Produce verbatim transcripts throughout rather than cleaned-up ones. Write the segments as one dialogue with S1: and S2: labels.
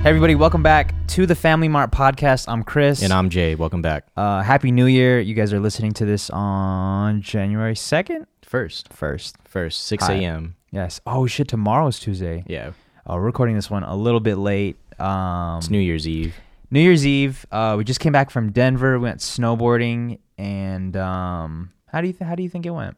S1: Hey everybody, welcome back to the Family Mart podcast. I'm Chris.
S2: And I'm Jay. Welcome back.
S1: Uh, Happy New Year. You guys are listening to this on January second?
S2: First.
S1: First.
S2: First, six a.m.
S1: Yes. Oh shit, tomorrow's Tuesday.
S2: Yeah.
S1: Uh, we're recording this one a little bit late. Um,
S2: It's New Year's Eve.
S1: New Year's Eve. Uh, we just came back from Denver. We went snowboarding. And um, how do you th- how do you think it went?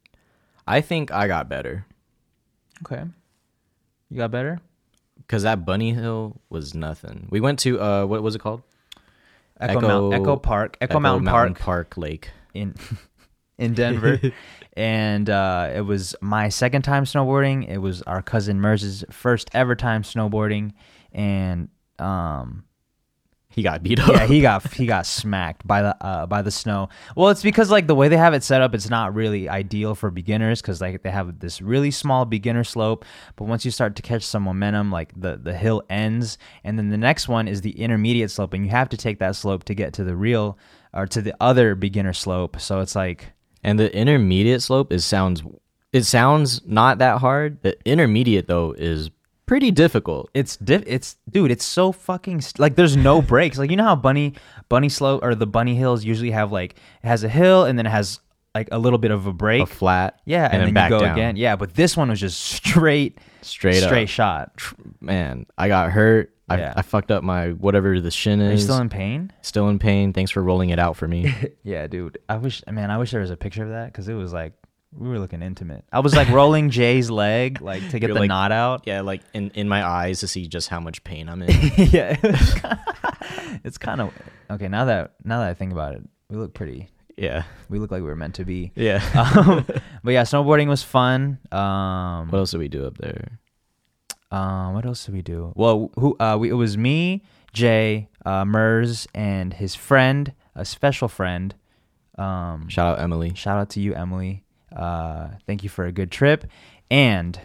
S2: I think I got better.
S1: Okay. You got better?
S2: Because that Bunny Hill was nothing. We went to, uh, what was it called?
S1: Echo,
S2: Echo-
S1: Mount, Echo Park. Echo,
S2: Echo
S1: Mountain,
S2: Mountain
S1: Park.
S2: Park Lake.
S1: in in Denver. And uh, it was my second time snowboarding. It was our cousin Merz's first ever time snowboarding. And um,
S2: He got beat up.
S1: yeah, he got he got smacked by the uh, by the snow. Well, it's because like the way they have it set up, it's not really ideal for beginners because like they have this really small beginner slope, but once you start to catch some momentum, like the the hill ends, and then the next one is the intermediate slope, and you have to take that slope to get to the real or to the other beginner slope. So it's like,
S2: And the intermediate slope is sounds, it sounds not that hard. The intermediate, though, is pretty difficult.
S1: It's diff- it's dude, it's so fucking st- like there's no breaks. Like you know how bunny bunny slope or the bunny hills usually have like it has a hill and then it has like a little bit of a break.
S2: A flat.
S1: Yeah, and,
S2: and
S1: then,
S2: then back
S1: you go
S2: down.
S1: again. Yeah, but this one was just straight
S2: Straight up.
S1: straight shot.
S2: Man, I got hurt. I,
S1: Yeah.
S2: I fucked up my whatever the shin
S1: Are you
S2: is.
S1: still in pain?
S2: Still in pain. Thanks for rolling it out for me.
S1: Yeah, dude. I wish man, I wish there was a picture of that because it was like we were looking intimate. I was like rolling Jay's leg like to get
S2: You're
S1: the
S2: like-
S1: knot out.
S2: Yeah, like in, in my eyes to see just how much pain I'm in.
S1: Yeah. It's kind of okay now that now that I think about it, we look pretty.
S2: Yeah.
S1: We look like we were meant to be.
S2: Yeah.
S1: um, but yeah, snowboarding was fun. Um,
S2: What else did we do up there?
S1: um, what else did we do? Well, who? Uh, we, it was me, Jay, uh, Merz, and his friend, a special friend. Um,
S2: Shout out Emily.
S1: shout out to you, Emily. Uh, thank you for a good trip. And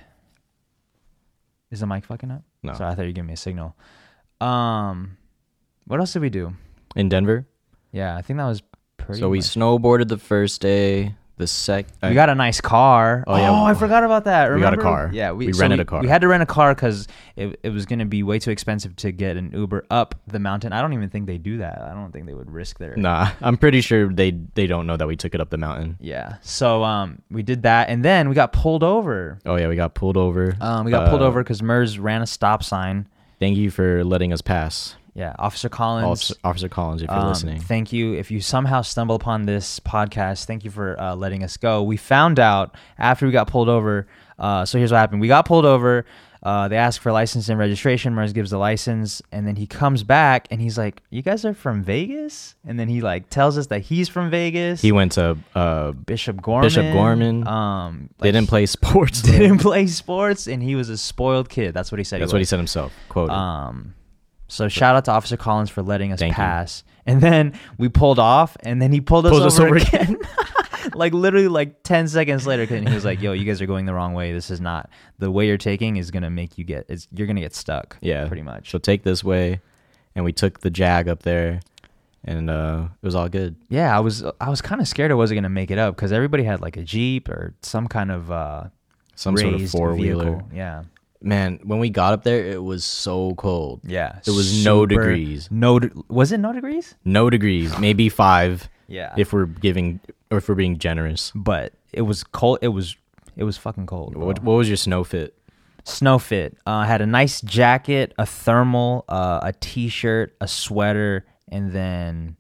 S1: is the mic fucking up?
S2: No.
S1: Sorry, I thought you were giving me a signal. Um, what else did we do?
S2: In Denver.
S1: Yeah, I think that was pretty.
S2: So we
S1: much.
S2: snowboarded the first day. The sec.
S1: We got a nice car.
S2: Oh, yeah.
S1: Oh, I forgot about that.
S2: We got a
S1: Remember?
S2: car.
S1: Yeah, we,
S2: We
S1: so
S2: rented
S1: we-
S2: a car.
S1: We had to rent a car because it, it was going to be way too expensive to get an Uber up the mountain. I don't even think they do that. I don't think they would risk their.
S2: Nah, I'm pretty sure they they don't know that we took it up the mountain.
S1: Yeah. So um, we did that, and then we got pulled over.
S2: Oh yeah, we got pulled over.
S1: Um, we got pulled
S2: Uh,
S1: over because Merz ran a stop sign.
S2: Thank you for letting us pass,
S1: Yeah, Officer Collins.
S2: Officer, Officer Collins, if you're
S1: Um,
S2: listening.
S1: Thank you. If you somehow stumble upon this podcast, thank you for uh, letting us go. We found out after we got pulled over. Uh, so here's what happened. We got pulled over. Uh, they asked for license and registration. Merz gives the license, and then he comes back and he's like, "You guys are from Vegas?" And then he like tells us that he's from Vegas.
S2: He went to uh,
S1: Bishop Gorman.
S2: Bishop Gorman.
S1: Um,
S2: they
S1: like,
S2: didn't play sports. though.
S1: Didn't play sports, and he was a spoiled kid. That's what he said.
S2: That's
S1: he
S2: what he
S1: was.
S2: said himself. Quote.
S1: Um, so shout out to Officer Collins for letting us
S2: Thank you.
S1: pass. And then we pulled off, and then he pulled us
S2: Pulled
S1: over,
S2: us over
S1: again. Like literally like ten seconds later, and he was like, "Yo, you guys are going the wrong way. This is not the way you're taking is gonna make you get. It's, you're gonna get stuck.
S2: yeah,
S1: pretty much.
S2: So take this way, and we took the Jag up there, and uh, it was all good.
S1: Yeah, I was I was kind of scared I wasn't gonna make it up because everybody had like a Jeep or some kind of uh,
S2: Some sort of
S1: raised
S2: four wheeler.
S1: vehicle. Yeah,
S2: Man, when we got up there, it was so cold.
S1: yeah.
S2: It was no degrees.
S1: No, de- was it no degrees?
S2: No degrees, maybe five.
S1: Yeah.
S2: If we're giving, or if we're being generous.
S1: But it was cold. It was it was fucking cold. bro.
S2: What, what was your snow fit?
S1: Snow fit. Uh, I had a nice jacket, a thermal, uh, a t-shirt, a sweater, and then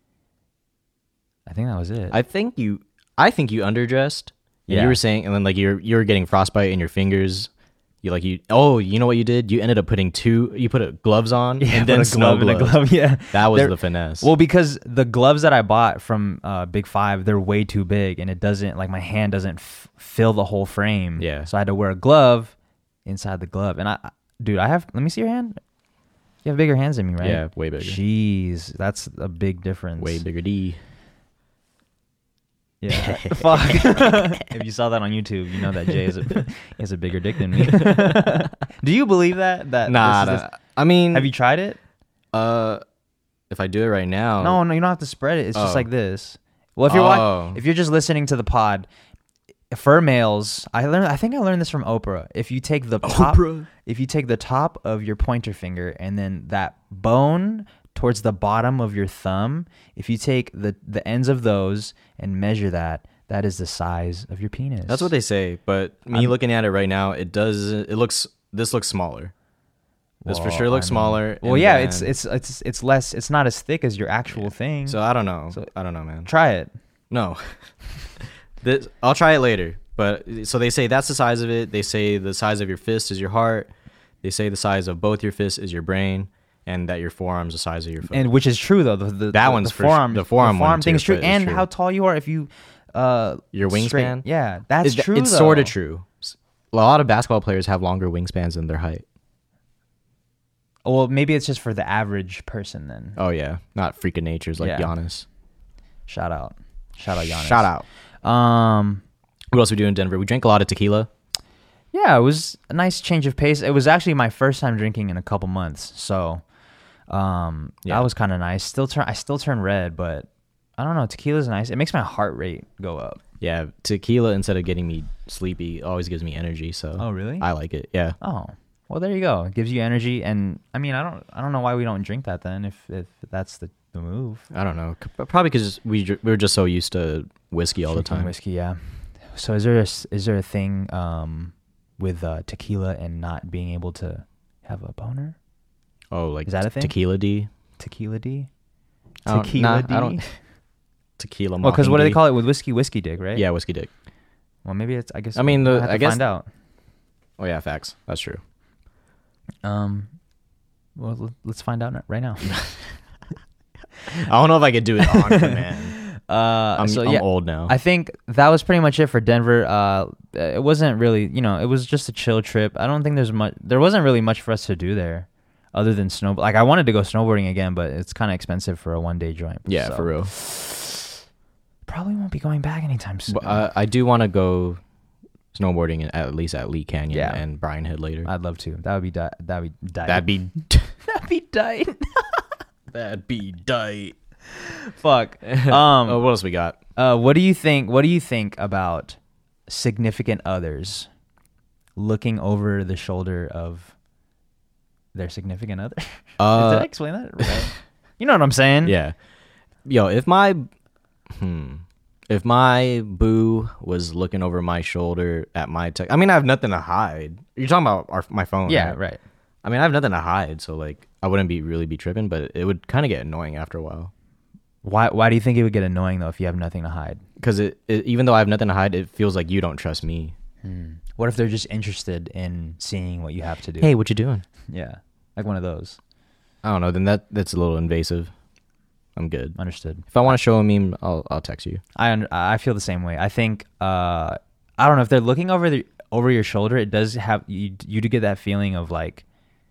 S1: I think that was it.
S2: I think you, I think you underdressed. And
S1: Yeah.
S2: You were saying, and then like you're you were getting frostbite in your fingers. You like you. Oh, you know what you did? You ended up putting two. You put a, gloves on
S1: yeah,
S2: and then
S1: put a
S2: snow
S1: glove and a
S2: gloves.
S1: glove. Yeah,
S2: That was
S1: They're-
S2: the finesse.
S1: well, because the gloves that I bought from uh, Big Five, they're way too big, and it doesn't like my hand doesn't f- fill the whole frame.
S2: Yeah.
S1: So I had to wear a glove inside the glove, and I, I- dude, I have. Let me see your hand. You have bigger hands than me, right?
S2: Yeah, way bigger.
S1: Jeez, that's a big difference.
S2: Way bigger D.
S1: Yeah. Fuck. If you saw that on YouTube, you know that Jay is a he has a bigger dick than me. Do you believe that? That
S2: Nah,
S1: this is
S2: nah. I mean,
S1: the- have you tried it?
S2: Uh, if I do it right now,
S1: No, no, you don't have to spread it. It's just
S2: Oh.
S1: like this. Well, if you're wa-
S2: Oh.
S1: if you're just listening to the pod, for males, I learned. I think I learned this from Oprah. If you take the top,
S2: Oprah.
S1: if you take the top of your pointer finger and then that bone towards the bottom of your thumb, if you take the the ends of those and measure that, that is the size of your penis.
S2: That's what they say, but me
S1: I'm-
S2: looking at it right now, it does. It looks. This looks smaller. This for
S1: Well,
S2: sure looks
S1: I mean-
S2: smaller.
S1: Well,
S2: and
S1: yeah,
S2: then-
S1: it's it's it's it's less. It's not as thick as your actual thing.
S2: So I don't know.
S1: So-
S2: I don't know, man.
S1: Try it.
S2: No. this, I'll try it later. But so they say that's the size of it. They say the size of your fist is your heart. They say the size of both your fists is your brain, and that your forearm's the size of your foot.
S1: And which is true though. The, the
S2: That
S1: the,
S2: one's
S1: the
S2: for
S1: forearm.
S2: the forearm one
S1: forearm
S2: to
S1: thing
S2: your
S1: is true,
S2: foot is
S1: and
S2: true.
S1: how tall you are if you uh
S2: Your
S1: straight-
S2: wingspan?
S1: Yeah, that's
S2: It-
S1: true.
S2: It's
S1: though.
S2: sort of true. A lot of basketball players have longer wingspans than their height.
S1: Well, maybe it's just for the average person then.
S2: Oh yeah, not freak of natures like
S1: Yeah.
S2: Giannis.
S1: Shout out, shout out, Giannis.
S2: Shout out.
S1: Um,
S2: What else we do in Denver? We drank a lot of tequila.
S1: yeah, it was a nice change of pace. It was actually my first time drinking in a couple months, so um,
S2: Yeah.
S1: that was kind of nice. Still turn, I still turn red, but I don't know. Tequila's nice. It makes my heart rate go up.
S2: Yeah, tequila instead of getting me sleepy always gives me energy. So
S1: Oh, really?
S2: I like it. Yeah.
S1: Oh, well, there you go. It gives you energy, and I mean, I don't, I don't know why we don't drink that then, if if that's the, the move.
S2: I don't know. C- Probably because we dr- we were just so used to whiskey all the
S1: Drinking
S2: time.
S1: whiskey, yeah. So is there a, s- is there a thing um with uh, tequila and not being able to have a boner?
S2: Oh, like
S1: Is that a thing?
S2: tequila D?
S1: Tequila D.
S2: I don't-
S1: Tequila
S2: nah,
S1: D.
S2: I don't. Tequila.
S1: Well, because what do they
S2: Mockingbee.
S1: call it with whiskey? Whiskey dick, right?
S2: Yeah, whiskey dick.
S1: Well, maybe it's. I guess.
S2: I mean,
S1: we'll
S2: the-
S1: have to
S2: I guess-
S1: find out.
S2: Oh yeah, facts. That's true.
S1: Um. Well, l- let's find out right now.
S2: I don't know if I could do it on man.
S1: Uh.
S2: I'm,
S1: so
S2: I'm
S1: yeah,
S2: old now.
S1: I think that was pretty much it for Denver. Uh, it wasn't really, you know, it was just a chill trip. I don't think there's much. There wasn't really much for us to do there, other than snow. Like I wanted to go snowboarding again, but it's kind of expensive for a one day joint.
S2: yeah,
S1: so
S2: for real.
S1: Probably won't be going back anytime soon.
S2: But, uh, I do want to go snowboarding in, at least at Lee Canyon
S1: Yeah.
S2: and Bryan Head later.
S1: I'd love to. That would be di- that would be di-
S2: That'd be
S1: that'd be diet.
S2: that'd be tight.
S1: Fuck. Um.
S2: oh, what else we got?
S1: Uh, what do you think? What do you think about significant others looking over the shoulder of their significant other?
S2: Uh,
S1: Did I explain that right? You know what I'm saying?
S2: Yeah. Yo, if my hmm if my boo was looking over my shoulder at my tech, I mean, I have nothing to hide. You're talking about our, my phone,
S1: Yeah.
S2: right?
S1: Right.
S2: I mean, I have nothing to hide, so like, I wouldn't be really be tripping, but it would kind of get annoying after a while.
S1: Why? Why do you think it would get annoying though if you have nothing to hide?
S2: Because it, it, even though I have nothing to hide, it feels like you don't trust me.
S1: What if they're just interested in seeing what you have to do?
S2: Hey, what you doing?
S1: Yeah, like one of those.
S2: I don't know. Then that that's a little invasive. I'm good.
S1: Understood.
S2: If I want to show a meme, I'll I'll text you.
S1: I under, I feel the same way. I think uh I don't know if they're looking over the over your shoulder. It does have you you do get that feeling of like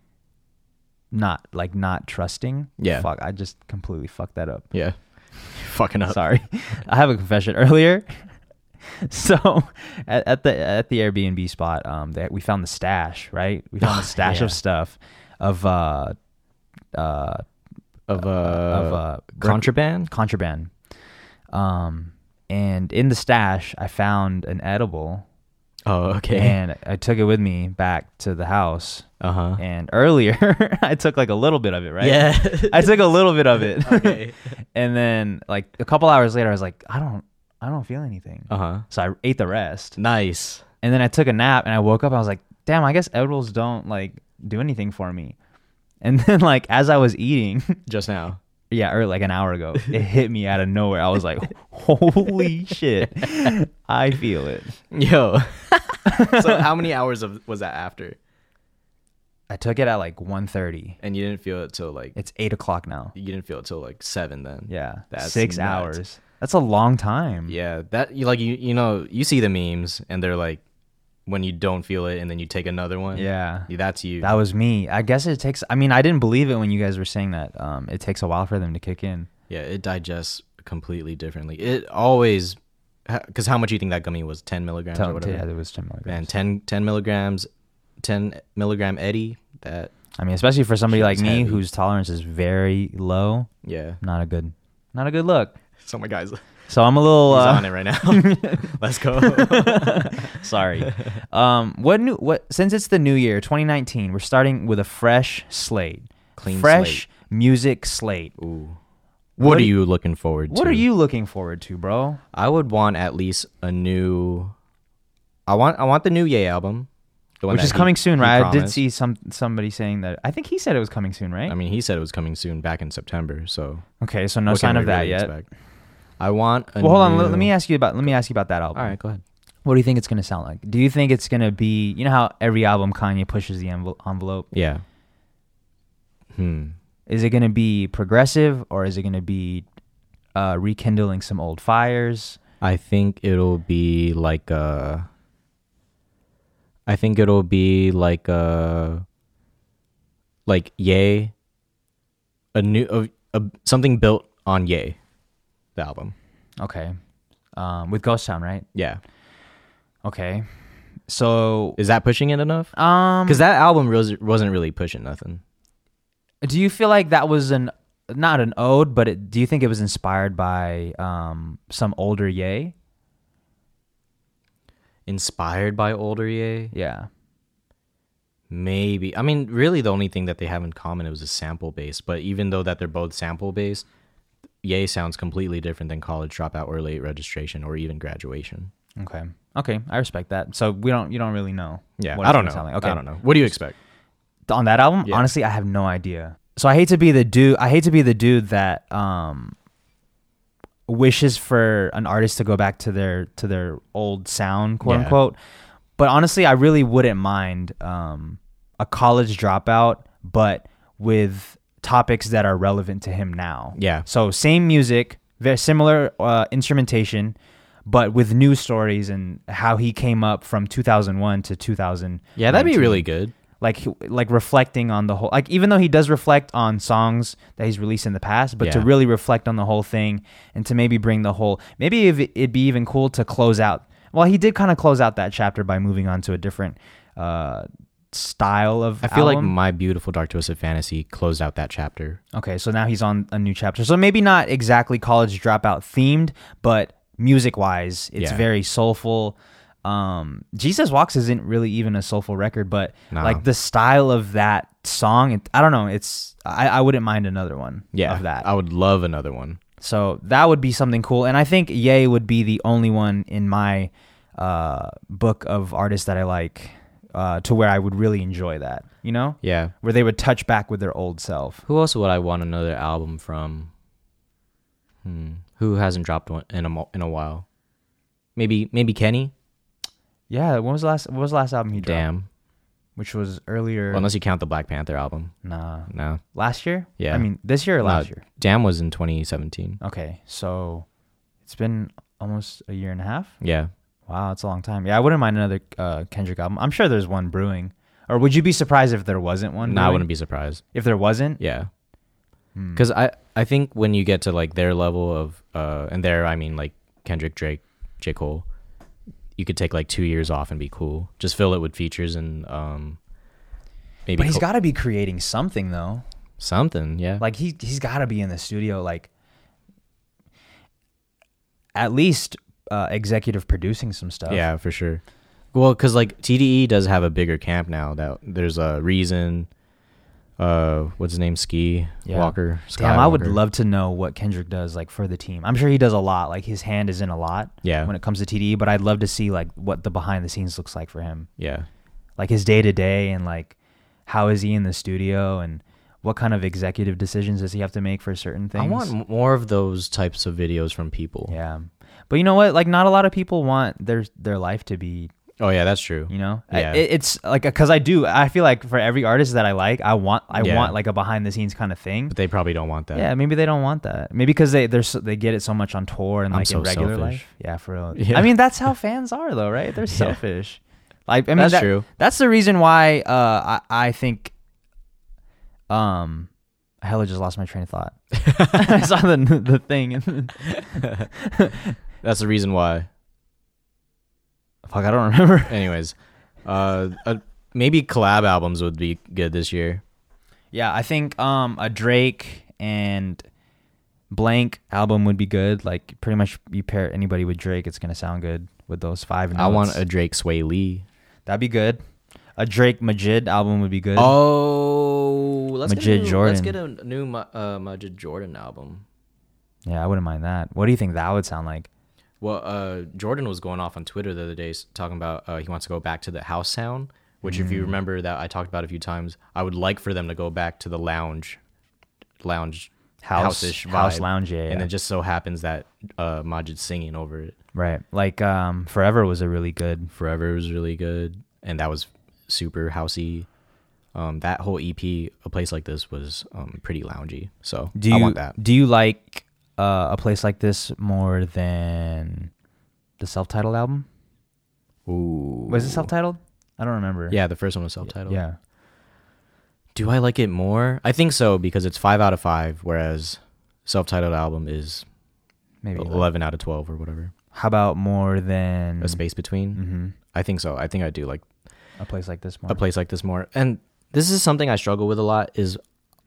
S1: not like not trusting.
S2: Yeah.
S1: Fuck. I just completely fucked that up.
S2: Yeah. Fucking up.
S1: Sorry. I have a confession earlier. So at, at the at the Airbnb spot, um, they, we found the stash. Right, we found the stash
S2: Yeah.
S1: of stuff of uh uh
S2: Of uh,
S1: of uh
S2: contraband.
S1: contraband. Um, and in the stash, I found an edible,
S2: Oh, okay.
S1: and I took it with me back to the house.
S2: Uh huh.
S1: And earlier, I took like a little bit of it, right?
S2: Yeah.
S1: I took a little bit of it.
S2: Okay.
S1: And then, like a couple hours later, I was like, I don't, I don't feel anything.
S2: Uh huh.
S1: So I ate the rest,
S2: Nice.
S1: and then I took a nap, and I woke up. And I was like, damn, I guess edibles don't like do anything for me. And then, like as I was eating.
S2: Just now.
S1: Yeah, or like an hour ago, it hit me out of nowhere. I was like, "Holy shit, I feel it."
S2: Yo. So how many hours of was that after?
S1: I took it at like one thirty.
S2: And you didn't feel it till like
S1: It's eight o'clock now.
S2: you didn't feel it till like seven then.
S1: Yeah,
S2: That's
S1: six
S2: nuts.
S1: hours. That's a long time.
S2: Yeah. That you like you you know you see the memes and they're like when you don't feel it and then you take another one.
S1: yeah.
S2: That's you.
S1: That was me. I guess it takes. I mean, I didn't believe it when you guys were saying that. Um, it takes a while for them to kick in.
S2: Yeah. It digests completely differently. It always because how much you think that gummy was? Ten milligrams
S1: Tell-
S2: or whatever.
S1: yeah, it was ten milligrams.
S2: Man, ten, ten milligrams, ten milligram Eddie. That
S1: I mean, especially for somebody
S2: Shit
S1: like
S2: is
S1: me
S2: heavy.
S1: whose tolerance is very low.
S2: yeah.
S1: Not a good, not a good look.
S2: So my guys.
S1: So I'm a little
S2: He's
S1: uh,
S2: on it right now. Let's go.
S1: sorry. Um, what new? What since it's the new year, twenty nineteen, we're starting with a fresh slate,
S2: Clean
S1: fresh
S2: slate.
S1: music slate.
S2: Ooh.
S1: What
S2: What,
S1: are
S2: are
S1: you-
S2: you looking forward to?
S1: What are you looking forward to, bro?
S2: I would want at least a new. I want. I want the new Ye album, the one
S1: Which
S2: that
S1: is
S2: he-
S1: coming soon,
S2: he
S1: right? I did
S2: promised.
S1: see some somebody saying that. I think he said it was coming soon, right?
S2: I mean, he said it was coming soon, back in September. So
S1: okay, so no
S2: what can
S1: sign
S2: we
S1: of that
S2: really
S1: yet.
S2: expect? I want. A
S1: Well, hold on. Let,
S2: new-
S1: let me ask you about. Let me ask you about that album.
S2: All right, go ahead.
S1: What do you think it's gonna sound like? Do you think it's gonna be? You know how every album Kanye pushes the envel- envelope.
S2: Yeah. Hmm.
S1: Is it gonna be progressive or is it gonna be uh, rekindling some old fires?
S2: I think it'll be like a. I think it'll be like a. Like Ye. A new a, a something built on Ye, the album.
S1: Okay, um, with Ghost Town, right?
S2: Yeah.
S1: Okay, so
S2: Is that pushing it enough?
S1: um,
S2: Because that album was, wasn't really pushing nothing.
S1: do you feel like that was an not an ode, but it, do you think it was inspired by um some older Ye?
S2: Inspired by older Ye?
S1: Yeah.
S2: Maybe. I mean, really, the only thing that they have in common is a sample base. But even though that they're both sample based, Ye sounds completely different than College Dropout or Late Registration or even Graduation.
S1: Okay. Okay, I respect that. So we don't, you don't really know.
S2: Yeah,
S1: what
S2: I
S1: it's
S2: don't
S1: gonna
S2: know.
S1: sound like. Okay.
S2: I don't know. What do you expect?
S1: On that album,
S2: Yeah.
S1: honestly, I have no idea. So I hate to be the dude. I hate to be the dude that um wishes for an artist to go back to their to their old sound, quote
S2: Yeah.
S1: unquote. But honestly, I really wouldn't mind um a College Dropout, but with topics that are relevant to him now.
S2: Yeah.
S1: So same music, very similar uh, instrumentation, but with new stories and how he came up from two thousand one to two thousand.
S2: Yeah, that'd be really good.
S1: Like like reflecting on the whole, like even though he does reflect on songs that he's released in the past, but to
S2: Yeah.
S1: really reflect on the whole thing and to maybe bring the whole, maybe if it- it'd be even cool to close out. Well, he did kind of close out that chapter by moving on to a different uh, style of.
S2: I feel like
S1: album.
S2: My Beautiful Dark Twisted Fantasy closed out that chapter.
S1: Okay, so now he's on a new chapter. So maybe not exactly College Dropout themed, but music wise, it's
S2: Yeah.
S1: very soulful. Um, Jesus Walks isn't really even a soulful record, but
S2: No.
S1: like the style of that song, it, I don't know. It's I, I wouldn't mind another one
S2: Yeah,
S1: of that.
S2: I would love another one.
S1: So that would be something cool. And I think Ye would be the only one in my uh, book of artists that I like uh, to where I would really enjoy that, you know?
S2: Yeah.
S1: Where they would touch back with their old self.
S2: Who else would I want another album from? Hmm. Who hasn't dropped one in a mo- in a while? Maybe maybe Kenny.
S1: Yeah, when was the last what was the last album he dropped?
S2: Damn.
S1: Which was earlier.
S2: Well, unless you count the Black Panther album.
S1: Nah.
S2: No.
S1: Last year?
S2: Yeah.
S1: I mean, this year or last
S2: No,
S1: year?
S2: Damn was in twenty seventeen.
S1: Okay, so it's been almost a year and a half.
S2: Yeah.
S1: Wow, that's a long time. Yeah, I wouldn't mind another uh, Kendrick album. I'm sure there's one brewing. Or would you be surprised if there wasn't one?
S2: No, I
S1: brewing?
S2: wouldn't be surprised.
S1: If there wasn't?
S2: Yeah.
S1: Hmm.
S2: Because I, I think when you get to like their level of uh and there I mean like Kendrick, Drake, J. Cole, you could take like two years off and be cool. Just fill it with features and um maybe
S1: But he's
S2: co-
S1: got to be creating something though.
S2: something, yeah.
S1: Like he he's got to be in the studio, like at least uh, executive producing some stuff.
S2: Yeah, for sure. Well, because like T D E does have a bigger camp now. That there's a Reason, uh, what's his name, Ski
S1: Yeah.
S2: Walker.
S1: Damn, I would
S2: Skywalker.
S1: love to know what Kendrick does like for the team. I'm sure he does a lot. Like his hand is in a lot.
S2: Yeah.
S1: When it comes to T D E, but I'd love to see like what the behind the scenes looks like for him.
S2: Yeah,
S1: Like his day to day and like how is he in the studio and what kind of executive decisions does he have to make for certain things.
S2: I want m- more of those types of videos from people.
S1: Yeah. But you know what? Like not a lot of people want their their life to be,
S2: Oh yeah, that's true.
S1: you know,
S2: Yeah.
S1: I- it, it's like, cause I do, I feel like for every artist that I like, I want, I
S2: Yeah.
S1: want like a behind the scenes kind of thing.
S2: But they probably don't want that.
S1: Yeah, maybe they don't want that. Maybe because they they're so, they get it so much on tour and
S2: I'm
S1: like
S2: so
S1: in regular
S2: selfish.
S1: life. Yeah, for real.
S2: Yeah.
S1: I mean, that's how fans are, though, right? They're
S2: Yeah.
S1: selfish. Like, I mean,
S2: That's
S1: that-
S2: true.
S1: That's the reason why uh, I I think. Um, I hella just lost my train of thought. I saw the the thing. And
S2: That's the reason why.
S1: fuck, I don't remember.
S2: Anyways, uh, uh, maybe collab albums would be good this year.
S1: Yeah, I think um a Drake and Blank album would be good. Like pretty much you pair anybody with Drake, it's gonna sound good with those five notes.
S2: I want a Drake Sway Lee.
S1: That'd be good. A Drake Majid album would be good.
S2: Oh, let's
S1: Majid
S2: get a new,
S1: Jordan.
S2: Let's get a new Ma- uh, Majid Jordan album.
S1: Yeah, I wouldn't mind that. What do you think that would sound like?
S2: Well, uh, Jordan was going off on Twitter the other day s- talking about uh, he wants to go back to the house sound, which if you
S1: Mm.
S2: remember that I talked about a few times, I would like for them to go back to the lounge, lounge,
S1: House,
S2: house-ish
S1: house
S2: vibe.
S1: lounge, yeah,
S2: And
S1: yeah.
S2: it just so happens that uh, Majid's singing over it.
S1: Right. Like um, Forever was a really good.
S2: Forever was really good, and that was super housey. Um, that whole E P, A Place Like This, was um, pretty loungy. So
S1: Do you
S2: I want that.
S1: do you like uh, A Place Like This more than the self-titled album?
S2: Ooh,
S1: Was it self-titled? I don't remember.
S2: Yeah, the first one was self-titled.
S1: Yeah.
S2: Do I like it more? I think so because it's five out of five, whereas self-titled album is
S1: Maybe. like-
S2: eleven out of twelve or whatever.
S1: How about more than
S2: A space between.
S1: Mm-hmm.
S2: I think so. I think I do like
S1: A Place Like This more?
S2: A Place Like This more. And this is something I struggle with a lot. Is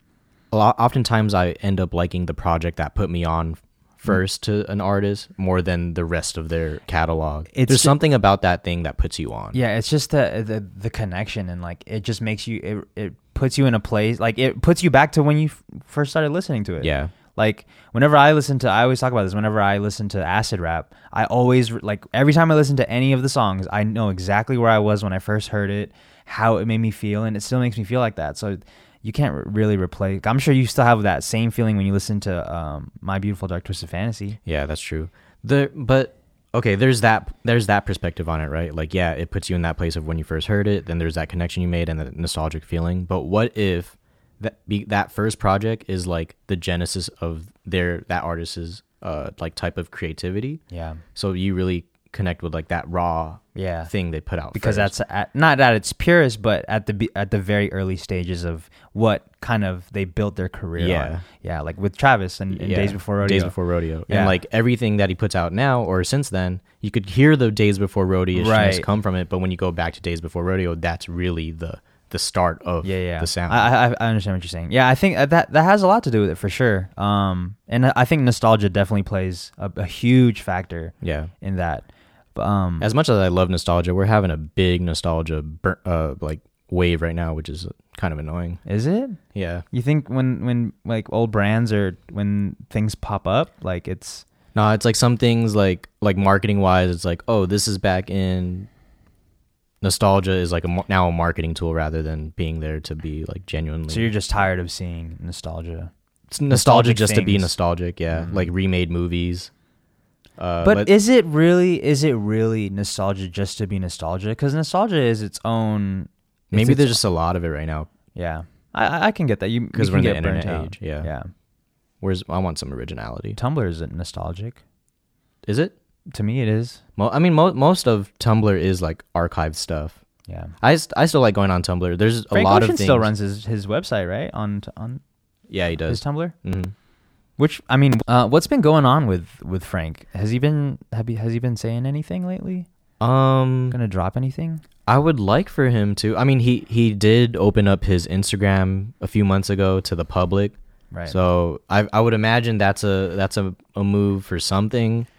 S2: a lot. Oftentimes I end up liking the project that put me on first to an artist more than the rest of their catalog.
S1: It's
S2: There's
S1: ju-
S2: something about that thing that puts you on.
S1: Yeah, it's just the, the the connection, and like it just makes you it, it puts you in a place, like it puts you back to when you f- first started listening to it.
S2: Yeah.
S1: Like whenever I listen to, I always talk about this. Whenever I listen to acid rap, I always like every time I listen to any of the songs, I know exactly where I was when I first heard it, how it made me feel, and it still makes me feel like that. So you can't r- really replace. I'm sure you still have that same feeling when you listen to um, My Beautiful Dark Twisted Fantasy.
S2: Yeah, that's true. The but okay, there's that there's that perspective on it, right? Like, yeah, it puts you in that place of when you first heard it. Then there's that connection you made and the nostalgic feeling. But what if that be, that first project is like the genesis of their that artist's uh like type of creativity?
S1: Yeah,
S2: So you really connect with like that raw
S1: yeah.
S2: thing they put out
S1: Because
S2: first.
S1: that's at, not at its purest, but at the be- at the very early stages of what kind of they built their career
S2: Yeah.
S1: on. Yeah, like with Travis and, and
S2: Yeah,
S1: Days Before Rodeo.
S2: Days Before Rodeo.
S1: Yeah.
S2: And like everything that he puts out now or since then, you could hear the Days Before Rodeo
S1: Right.
S2: come from it, but when you go back to Days Before Rodeo, that's really the the start of
S1: yeah, yeah.
S2: the sound.
S1: I, I I understand what you're saying. Yeah, I think that that has a lot to do with it for sure. Um, and I think nostalgia definitely plays a, a huge factor
S2: yeah.
S1: in that. But um,
S2: As much as I love nostalgia, we're having a big nostalgia bur- uh like wave right now, which is kind of annoying.
S1: is it?
S2: Yeah.
S1: You think when when like old brands or when things pop up, like it's
S2: No, it's like some things like like marketing wise, it's like, oh, this is back in. Nostalgia is like a mar- now a marketing tool rather than being there to be like genuinely.
S1: so you're just tired of seeing nostalgia.
S2: It's nostalgia
S1: nostalgic
S2: just to be
S1: things.
S2: nostalgic, yeah.
S1: Mhm.
S2: Like remade movies. Uh,
S1: But
S2: let-
S1: is it really is it really nostalgia just to be nostalgia? Because nostalgia is its own.
S2: maybe
S1: it's its-
S2: there's just a lot of it right now.
S1: yeah. I I- I can get that. You you
S2: Because
S1: can
S2: we're in the
S1: get burnt
S2: internet
S1: out.
S2: age, yeah.
S1: Yeah.
S2: Whereas I want some originality.
S1: Tumblr isn't nostalgic.
S2: Is it?
S1: To me, it is.
S2: Mo- I mean, mo- most of Tumblr is like archived stuff.
S1: Yeah.
S2: I, st- I still like going on Tumblr. There's a
S1: Frank
S2: lot
S1: Ocean
S2: of things.
S1: still runs his, his website, right? On on
S2: Yeah, he
S1: his
S2: does.
S1: Tumblr.
S2: hmm
S1: Which I mean, uh, what's been going on with, with Frank? Has he been have he, has he been saying anything lately?
S2: Um,
S1: Gonna drop anything?
S2: I would like for him to. I mean, he he did open up his Instagram a few months ago to the public.
S1: Right.
S2: So I I would imagine that's a that's a, a move for something.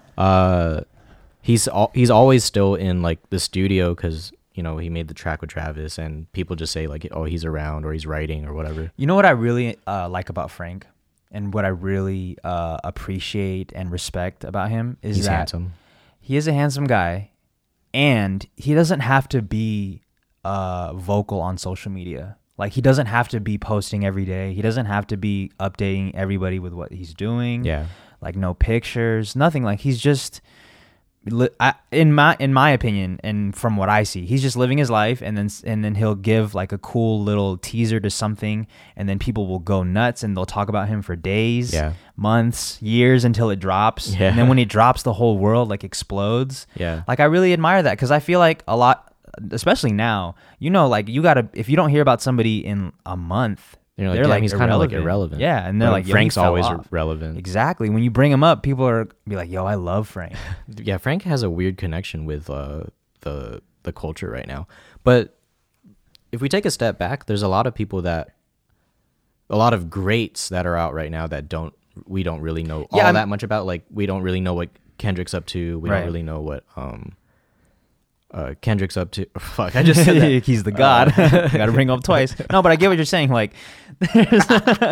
S2: Uh, he's al- he's always still in like the studio because you know he made the track with Travis, and people just say like, oh, he's around or he's writing or whatever.
S1: You know what I really uh, like about Frank, and what I really uh, appreciate and respect about him is
S2: He's
S1: that
S2: handsome.
S1: he is a handsome guy, and he doesn't have to be uh, vocal on social media. Like he doesn't have to be posting every day. He doesn't have to be updating everybody with what he's doing.
S2: Yeah.
S1: Like no pictures, nothing. Like he's just, li- I, in my in my opinion, and from what I see, he's just living his life, and then s- and then he'll give like a cool little teaser to something, and then people will go nuts, and they'll talk about him for days,
S2: Yeah.
S1: months, years until it drops,
S2: Yeah.
S1: and then when it drops, the whole world like explodes.
S2: Yeah.
S1: Like I really admire that because I feel like a lot, especially now, you know, like you gotta if you don't hear about somebody in a month.
S2: You're like,
S1: they're
S2: damn,
S1: like
S2: he's kind of like irrelevant.
S1: Yeah, and they're
S2: But
S1: like, yo, he
S2: Frank's
S1: fell
S2: always
S1: off.
S2: relevant.
S1: Exactly. When you bring him up, people are be like, "Yo, I love Frank."
S2: Yeah, Frank has a weird connection with uh, the the culture right now. But if we take a step back, there's a lot of people that, a lot of greats that are out right now that don't we don't really know all
S1: Yeah, I'm-
S2: that much about. Like we don't really know what Kendrick's up to. We
S1: Right.
S2: don't really know what um uh Kendrick's up to. Fuck, I just said that.
S1: He's the god. Gotta bring him up twice. No, but I get what you're saying. Like, there's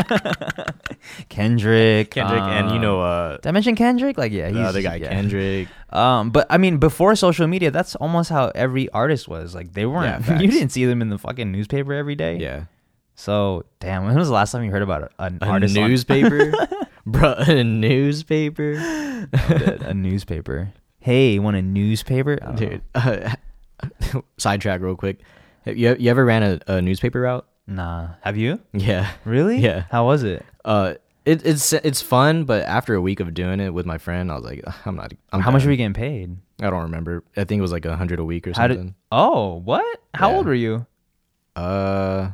S1: Kendrick,
S2: Kendrick and you
S1: um,
S2: know uh
S1: did I mention Kendrick? Like, yeah, he's
S2: the other guy
S1: yeah.
S2: Kendrick.
S1: Um, but I mean, before social media, that's almost how every artist was. Like, they
S2: Yeah,
S1: weren't.
S2: facts.
S1: You didn't see them in the fucking newspaper every day.
S2: Yeah,
S1: So, damn, when was the last time you heard about a- an
S2: a
S1: artist on-
S2: newspaper, bro, a newspaper,
S1: a newspaper? Hey, you want a newspaper? I don't
S2: dude. Uh, sidetrack real quick. Have you you ever ran a, a newspaper route?
S1: know. Nah. Have you?
S2: Yeah,
S1: Really?
S2: Yeah.
S1: How was it?
S2: uh, it, it's it's fun, but after a week of doing it with my friend, I was like, I'm not. I'm
S1: How much
S2: done.
S1: were you getting paid?
S2: I don't remember. I think it was like a hundred a week or
S1: How
S2: something.
S1: did? Oh, what? How
S2: Yeah.
S1: old were you?
S2: Uh,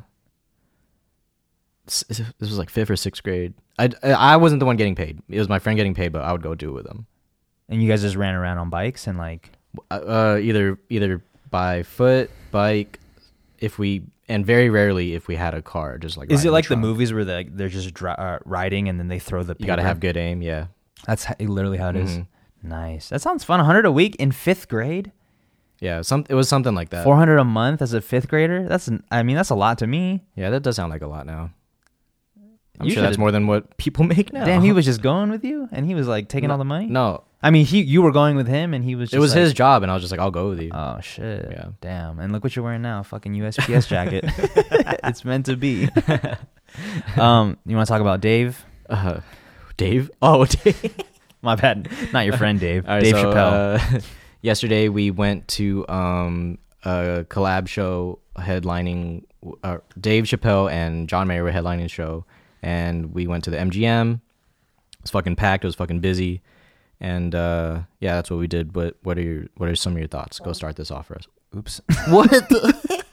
S2: s- this was like fifth or sixth grade. I, I wasn't the one getting paid. It was my friend getting paid, but I would go do it with him.
S1: And you guys just ran around on bikes and like.
S2: Uh, either either by foot, bike, if we, and very rarely if we had a car, just like
S1: Is
S2: ride
S1: it
S2: in
S1: like the
S2: trunk.
S1: movies where they they're just dri- uh, riding and then they throw the?
S2: You gotta
S1: paper?
S2: have good aim. Yeah,
S1: That's h- literally how it is.
S2: Mhm.
S1: Nice. That sounds fun. one hundred a week in fifth grade.
S2: yeah. Some it was something like that.
S1: four hundred a month as a fifth grader. That's. an- I mean, that's a lot to me.
S2: Yeah, that does sound like a lot now. I'm
S1: You
S2: sure that's
S1: should've-
S2: more than what people make now.
S1: Damn, he was just going with you, and he was like taking all the money.
S2: No,
S1: I mean, he you were going with him, and he was. Just
S2: it was
S1: like,
S2: his job, and I was just like, I'll go with you.
S1: Oh shit!
S2: Yeah.
S1: Damn, and look what you're wearing now, a fucking U S P S jacket. It's meant to be. um, you want to talk about Dave?
S2: Uh, Dave? Oh, Dave.
S1: My bad, not your friend Dave.
S2: All right,
S1: Dave
S2: so,
S1: Chappelle.
S2: Uh, yesterday we went to um, a collab show headlining. Uh, Dave Chappelle and John Mayer were headlining the show, and we went to the M G M. It was fucking packed. It was fucking busy, and uh, yeah, that's what we did. But what are your what are some of your thoughts? Go start this off for us.
S1: Oops,
S2: What? The-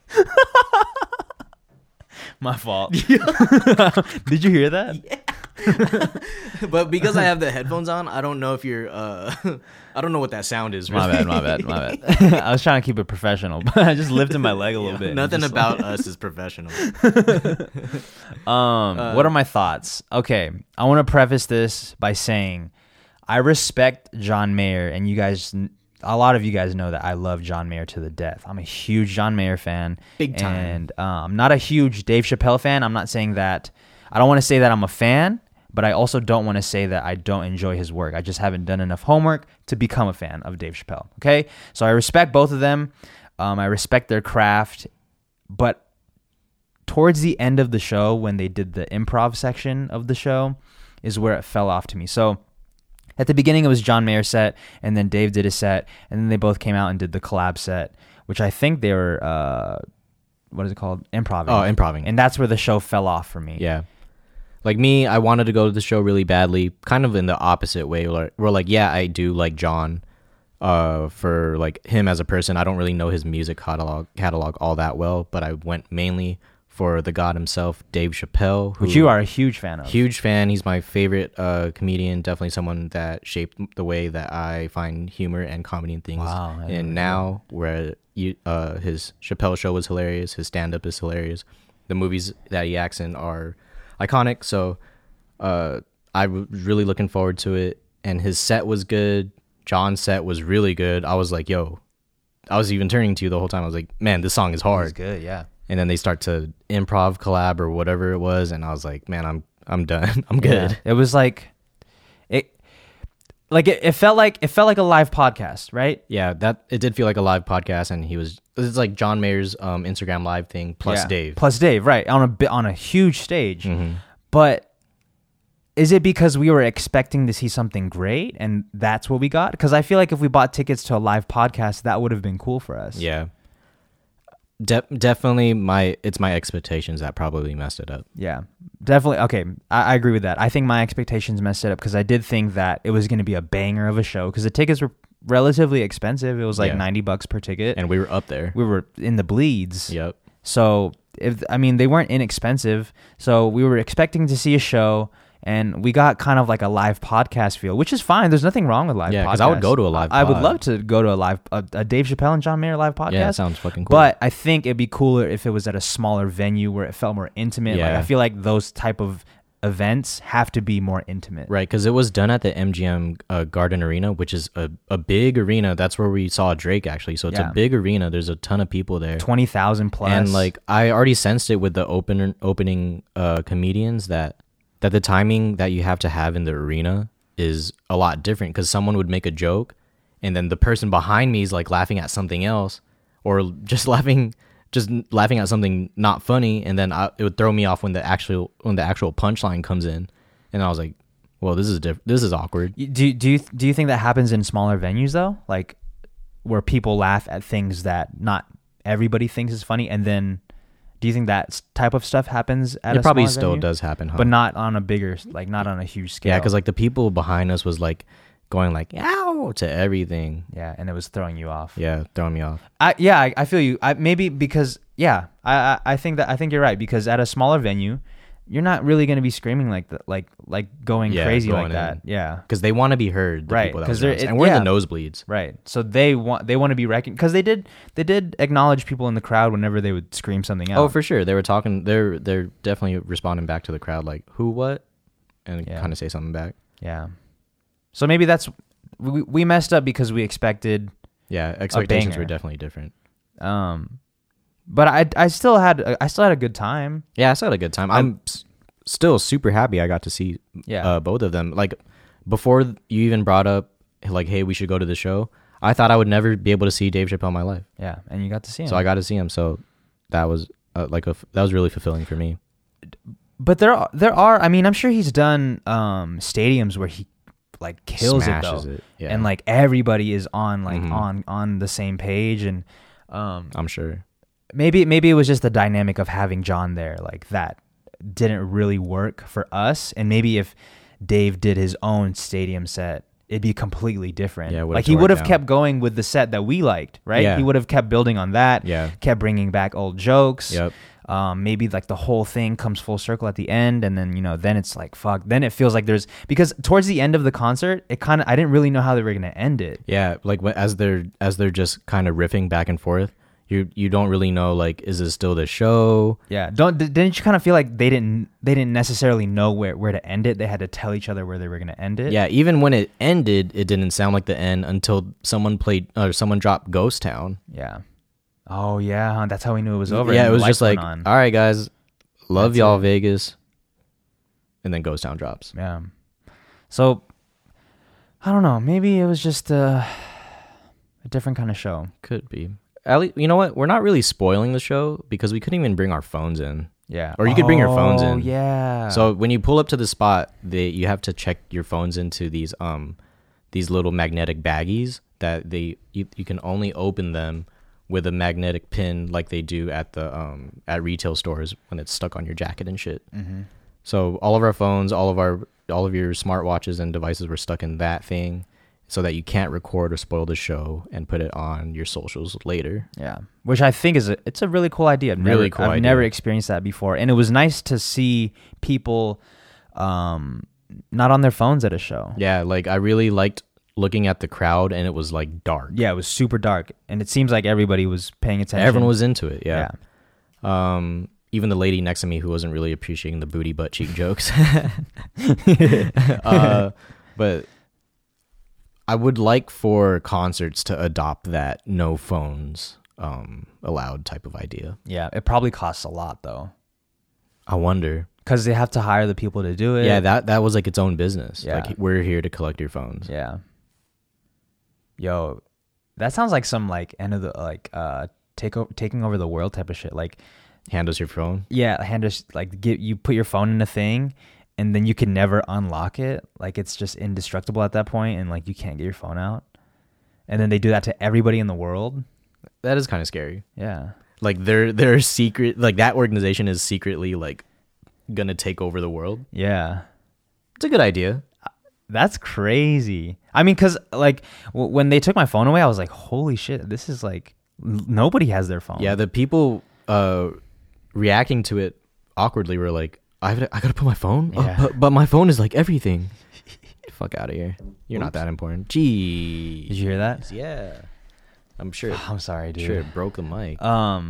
S1: my fault. Did you hear that?
S2: but because I have the headphones on, I don't know if you're. Uh, I don't know what that sound is.
S1: My
S2: really.
S1: bad, my bad, my bad. I was trying to keep it professional, but I just lifted my leg a little bit. and
S2: Nothing
S1: just
S2: about us is professional.
S1: Um,
S2: Uh,
S1: what are my thoughts? Okay, I want to preface this by saying I respect John Mayer, and you guys, a lot of you guys know that I love John Mayer to the death. I'm a huge John Mayer fan,
S2: Big time.
S1: and uh, I'm not a huge Dave Chappelle fan. I'm not saying that. I don't want to say that I'm a fan, but I also don't want to say that I don't enjoy his work. I just haven't done enough homework to become a fan of Dave Chappelle. Okay, so I respect both of them. Um, I respect their craft, but towards the end of the show, when they did the improv section of the show, is where it fell off to me. So at the beginning, it was John Mayer's set, and then Dave did a set, and then they both came out and did the collab set, which I think they were, uh, what is it called? Improv.
S2: Oh, improving.
S1: And that's where the show fell off for me.
S2: Yeah. Like me, I wanted to go to the show really badly, kind of in the opposite way. Where, where like, yeah, I do like John uh, for like him as a person. I don't really know his music catalog catalog all that well, but I went mainly for the god himself, Dave Chappelle. Who,
S1: Which you are a huge fan of.
S2: Huge fan. He's my favorite uh, comedian. Definitely someone that shaped the way that I find humor and comedy and things.
S1: Wow, I didn't
S2: And
S1: know
S2: now, where you, uh, his Chappelle show was hilarious, his stand up is hilarious. The movies that he acts in are iconic. So uh, I was really looking forward to it. And his set was good. John's set was really good. I was like, yo, I was even turning to you the whole time. I was like, man, this song is hard.
S1: It's good, yeah.
S2: And then they start to improv collab or whatever it was, and I was like, man, I'm I'm done. I'm good.
S1: Yeah. It was like it like it, it felt like it felt like a live podcast, right?
S2: Yeah, that it did feel like a live podcast, and he was it's like John Mayer's um, Instagram live thing plus
S1: Yeah.
S2: Dave.
S1: Plus Dave, right. On a bit on a huge stage.
S2: Mhm.
S1: But is it because we were expecting to see something great and that's what we got? Because I feel like if we bought tickets to a live podcast, that would have been cool for us.
S2: Yeah, De- definitely my it's my expectations that probably messed it up.
S1: Yeah, definitely. Okay, I, I agree with that. I think my expectations messed it up because I did think that it was going to be a banger of a show because the tickets were relatively expensive. It was like
S2: Yeah.
S1: ninety bucks per ticket.
S2: And we were up there.
S1: We were in the bleeds.
S2: Yep.
S1: So if I mean they weren't inexpensive, so we were expecting to see a show, and we got kind of like a live podcast feel, which is fine. There's nothing wrong with live.
S2: Yeah,
S1: podcasts.
S2: because I would go to a live.
S1: I would
S2: pod.
S1: love to go to a live a, a Dave Chappelle and John Mayer live podcast.
S2: Yeah, that sounds fucking cool.
S1: But I think it'd be cooler if it was at a smaller venue where it felt more intimate. Like
S2: Yeah.
S1: I feel like those type of events have to be more intimate.
S2: Right, because it was done at the M G M uh, Garden Arena, which is a, a big arena. That's where we saw Drake, actually. So it's
S1: Yeah.
S2: a big arena. There's a ton of people there.
S1: twenty thousand plus.
S2: And like I already sensed it with the open opening uh, comedians that that the timing that you have to have in the arena is a lot different, because someone would make a joke and then the person behind me is like laughing at something else, or just laughing just laughing at something not funny, and then I, it would throw me off when the actual when the actual punchline comes in, and I was like, well, this is diff- this is awkward.
S1: Y- do do you do you think that happens in smaller venues though, like where people laugh at things that not everybody thinks is funny, and then do you think that s- type of stuff happens at
S2: It
S1: a
S2: probably
S1: smaller
S2: still
S1: venue?
S2: does happen, huh?
S1: but not on a bigger, like not on a huge scale.
S2: Yeah, because like the people behind us was like going like ow to everything.
S1: yeah, and it was throwing you off.
S2: Yeah, throwing me off.
S1: I yeah, I, I feel you. I maybe because yeah, I, I I think that I think you're right, because at a smaller venue, you're not really going to be screaming like that, like like going
S2: Yeah,
S1: crazy
S2: going
S1: like that.
S2: in.
S1: Yeah.
S2: Because they want to be heard, the
S1: Right,
S2: people that
S1: 'cause
S2: was
S1: they're-
S2: announced.
S1: it-
S2: and we're
S1: yeah.
S2: in the nosebleeds.
S1: Right. So they want they want to be recognized, because they did they did acknowledge people in the crowd whenever they would scream something out.
S2: Oh, for sure. They were talking. They're they're definitely responding back to the crowd, like who, what, and
S1: Yeah.
S2: kind of say something back.
S1: Yeah. So maybe that's we we messed up because we expected
S2: Yeah, expectations
S1: banger.
S2: were definitely different.
S1: um but I I still had I still had a good time.
S2: Yeah, I still had a good time. I'm s- still super happy I got to see
S1: Yeah.
S2: uh, both of them. Like before you even brought up like, hey, we should go to the show, I thought I would never be able to see Dave Chappelle in my life.
S1: Yeah, and you got to see him.
S2: So I got to see him. So that was uh, like a f- that was really fulfilling for me.
S1: But there are, there are I mean, I'm sure he's done um stadiums where he like kills
S2: Smashes
S1: it though.
S2: it, yeah.
S1: And like everybody is on like
S2: Mhm.
S1: on on the same page, and um
S2: I'm sure.
S1: maybe maybe it was just the dynamic of having John there, like that didn't really work for us, and maybe if Dave did his own stadium set, it'd be completely different.
S2: Yeah, it would've
S1: like he
S2: tore it
S1: would have
S2: down.
S1: kept going with the set that we liked, right?
S2: Yeah.
S1: He would have kept building on that.
S2: Yeah.
S1: Kept bringing back old jokes.
S2: Yep.
S1: Um, maybe like the whole thing comes full circle at the end, and then you know, then it's like fuck. Then it feels like there's, because towards the end of the concert, it kind of I didn't really know how they were gonna end it.
S2: Yeah, like wh- as they're as they're just kind of riffing back and forth, you you don't really know, like, is this still the show?
S1: Yeah, don't d- didn't you kind of feel like they didn't they didn't necessarily know where where to end it? They had to tell each other where they were gonna end it.
S2: Yeah, even when it ended, it didn't sound like the end until someone played or someone dropped Ghost Town.
S1: Yeah. Oh yeah, huh? That's how we knew it was over.
S2: Yeah,
S1: and
S2: it
S1: the
S2: was
S1: lights
S2: just like,
S1: went
S2: all
S1: on.
S2: right, guys, love
S1: That's
S2: y'all,
S1: it.
S2: Vegas, and then Ghost Town drops.
S1: Yeah. So I don't know. Maybe it was just a, a different kind of show.
S2: Could be. At least, you know what? We're not really spoiling the show because we couldn't even bring our phones in.
S1: Yeah.
S2: Or you could bring your phones
S1: Oh,
S2: in.
S1: yeah.
S2: So when you pull up to the spot, they you have to check your phones into these um these little magnetic baggies that they you, you can only open them with a magnetic pin, like they do at the um at retail stores when it's stuck on your jacket and shit.
S1: Mm-hmm.
S2: So all of our phones, all of our all of your smartwatches and devices were stuck in that thing, so that you can't record or spoil the show and put it on your socials later.
S1: Yeah, which I think is a, it's a really cool idea. I've
S2: Really
S1: never,
S2: cool
S1: I've
S2: idea.
S1: never experienced that before, and it was nice to see people um, not on their phones at a show.
S2: Yeah, like I really liked looking at the crowd, and it was like dark.
S1: Yeah, it was super dark, and it seems like everybody was paying attention.
S2: Everyone was into it. Yeah.
S1: Yeah.
S2: Um, even the lady next to me who wasn't really appreciating the booty butt cheek jokes. uh, but I would like for concerts to adopt that no phones um, allowed type of idea.
S1: Yeah, it probably costs a lot though,
S2: I wonder.
S1: because they have to hire the people to do it.
S2: Yeah, that that was like its own business.
S1: Yeah.
S2: Like, we're here to collect your phones.
S1: Yeah. Yo, that sounds like some like end of the like uh take o- taking over the world type of shit. Like,
S2: Hand us your phone.
S1: yeah, hand us like get you put your phone in a thing, and then you can never unlock it. Like, it's just indestructible at that point, and like you can't get your phone out. And then they do that to everybody in the world.
S2: That is kind of scary.
S1: Yeah.
S2: Like their their secret, like that organization is secretly like gonna take over the world.
S1: Yeah.
S2: It's a good idea.
S1: That's crazy. I mean, because like w- when they took my phone away, I was like, holy shit, this is like n- nobody has their phone.
S2: Yeah, the people uh, reacting to it awkwardly were like, I have to, I gotta put my phone, Oh,
S1: Yeah.
S2: but, but my phone is like everything. Fuck out of here. You're not that important. Gee.
S1: Did you hear that?
S2: Yeah. I'm sure.
S1: I'm sorry, dude.
S2: Sure, it broke the mic.
S1: Um,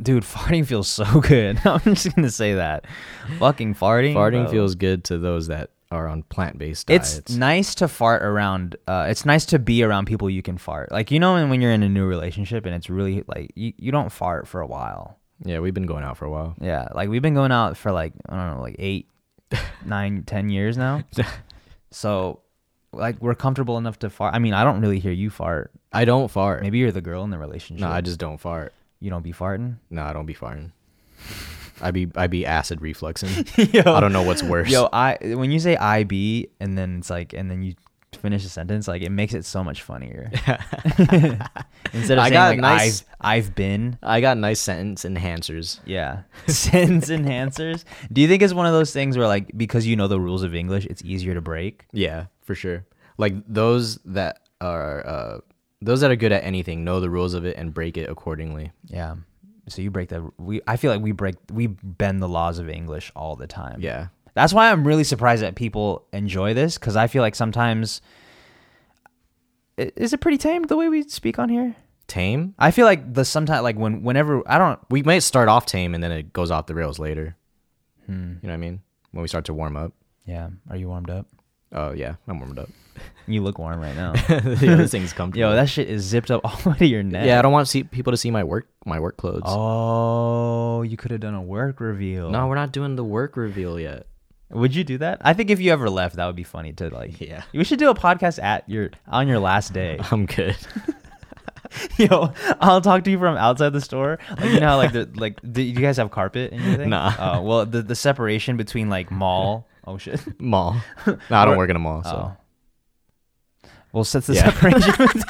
S1: Dude, farting feels so good. I'm just gonna say that. Fucking farting.
S2: Farting
S1: bro.
S2: feels good to those that are on plant-based diets.
S1: It's nice to fart around. Uh, it's nice to be around people you can fart. Like, you know, when you're in a new relationship and it's really like you, you don't fart for a while.
S2: Yeah, we've been going out for a while.
S1: Yeah, like we've been going out for like I don't know, like eight, nine, ten years now. So, like, we're comfortable enough to fart. I mean, I don't really hear you fart.
S2: I don't fart.
S1: Maybe you're the girl in the relationship.
S2: No, I just don't fart.
S1: You don't be farting.
S2: No, I don't be farting. I be I be acid refluxing.
S1: Yo,
S2: I don't know what's worse.
S1: Yo, I when you say I be and then it's like and then you finish a sentence, like it makes it so much funnier. Instead of
S2: I
S1: saying
S2: got
S1: like
S2: nice-
S1: I've I've been.
S2: I got nice sentence enhancers.
S1: Yeah. Sentence enhancers. Do you think it's one of those things where like because you know the rules of English, it's easier to break?
S2: Yeah, for sure. Like those that are uh, those that are good at anything know the rules of it and break it accordingly.
S1: Yeah. So you break the we I feel like we break we bend the laws of English all the time.
S2: Yeah.
S1: That's why I'm really surprised that people enjoy this, because I feel like sometimes I- is it pretty tame the way we speak on here?
S2: Tame?
S1: I feel like the sometimes like when whenever I don't
S2: We might start off tame and then it goes off the rails later.
S1: hmm,
S2: You know what I mean? When we start to warm up.
S1: yeah. Are you warmed up?
S2: Oh yeah, I'm warmed up.
S1: You look warm right now.
S2: The other thing's comfortable.
S1: Yo, that shit is zipped up all the way to your neck.
S2: Yeah, I don't want to see people to see my work my work clothes.
S1: Oh, you could have done a work reveal.
S2: No, we're not doing the work reveal yet.
S1: Would you do that? I think if you ever left, that would be funny to like.
S2: Yeah.
S1: We should do a podcast at your on your last day.
S2: I'm good.
S1: Yo, I'll talk to you from outside the store. Like, you know how like the like do you guys have carpet and everything?
S2: Nah.
S1: Oh, well, the the separation between like mall. Oh shit.
S2: Mall. No, I don't
S1: Or-
S2: work in a mall, so.
S1: Oh. Well, since the
S2: Yeah.
S1: separation.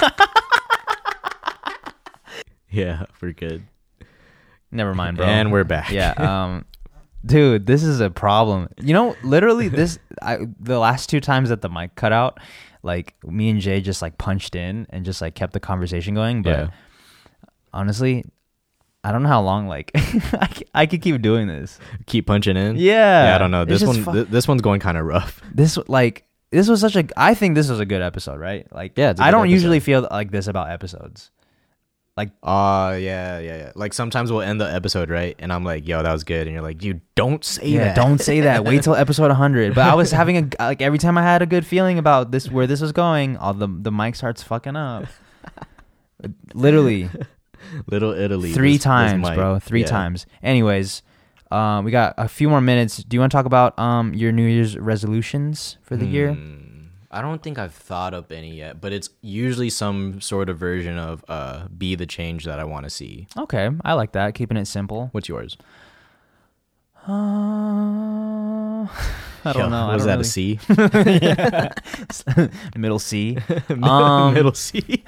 S2: Yeah, we're good.
S1: Never mind, bro.
S2: And we're back.
S1: Yeah. Um, dude, this is a problem. You know, literally, this I the last two times that the mic cut out, like me and Jay just like punched in and just like kept the conversation going. But
S2: Yeah.
S1: honestly, I don't know how long. Like, I, c- I could keep doing this.
S2: Keep punching in.
S1: Yeah.
S2: Yeah, I don't know.
S1: It's
S2: This
S1: just
S2: one
S1: fu-
S2: th- this one's going kind of rough.
S1: this like this was such a. I think this was a good episode, right? Like,
S2: Yeah, it's a
S1: I
S2: good
S1: don't
S2: episode.
S1: usually feel like this about episodes.
S2: Uh yeah, yeah, yeah. Like sometimes we'll end the episode, right? And I'm like, yo, that was good. And you're like, you don't say
S1: Yeah,
S2: that.
S1: don't say that. Wait till episode one hundred. But I was having a like every time I had a good feeling about this where this was going, all the the mic starts fucking up. Literally
S2: Little Italy.
S1: three
S2: this- this
S1: times,
S2: mic.
S1: bro. Three
S2: Yeah.
S1: times. Anyways, um, we got a few more minutes. Do you want to talk about um your New Year's resolutions for the year?
S2: Hmm. I don't think I've thought up any yet, but it's usually some sort of version of uh be the change that I want to see.
S1: Okay, I like that. Keeping it simple.
S2: What's yours?
S1: Uh, I don't
S2: Yo,
S1: know. I
S2: Was
S1: don't
S2: that a
S1: really-
S2: C?
S1: Middle C.
S2: Middle,
S1: Um,
S2: middle C.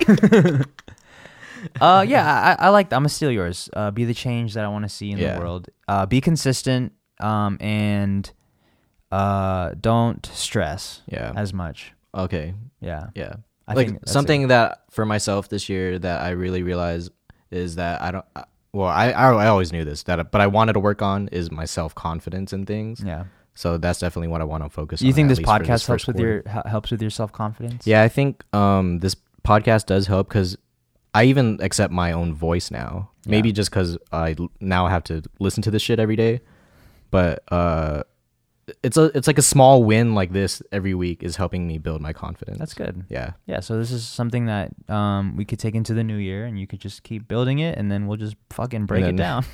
S1: Uh, yeah, I, I like. I'm gonna steal yours. Uh, be the change that I want to see in
S2: Yeah.
S1: the world. Uh, be consistent. Um, and uh, don't stress
S2: Yeah.
S1: as much.
S2: Okay.
S1: Yeah,
S2: Yeah.
S1: I
S2: like
S1: think that's
S2: something that for myself this year that I really realized is that I don't. I- Well, I I I always knew this that, but I wanted to work on is my self confidence in things.
S1: it. Yeah.
S2: So that's definitely what I want to focus on.
S1: Do you think
S2: at
S1: this
S2: least for
S1: podcast helps
S2: first
S1: with
S2: quarter.
S1: your hel- helps with your self confidence?
S2: Yeah, I think um this podcast does help because I even accept my own voice now. Maybe
S1: Yeah.
S2: just because I l- now have to listen to this shit every day, but uh, it's a it's like a small win like this every week is helping me build my confidence.
S1: That's good.
S2: Yeah.
S1: Yeah. So this is something that um we could take into the new year, and you could just keep building it, and then we'll just fucking break
S2: then-
S1: it down.